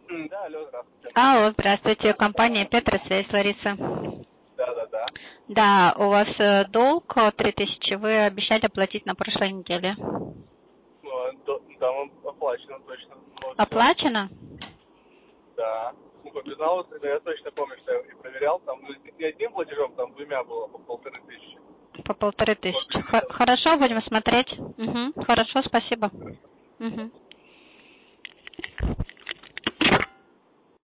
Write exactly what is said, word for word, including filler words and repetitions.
М, Да, алло, здравствуйте. Алло, здравствуйте, компания Петросвязь, Лариса. Да, да, да. Да, у вас э, долг э, три тысячи, вы обещали оплатить на прошлой неделе. Ну, а до- там оплачено точно. Вот все. Оплачено? Да. Ну, по безналу, я точно помню, что я и проверял, там, ну, не одним платежом, там двумя было по полторы тысячи. По полторы Может тысячи. быть, Х- сейчас. Хорошо, будем Да. смотреть. Угу, хорошо, спасибо. Угу.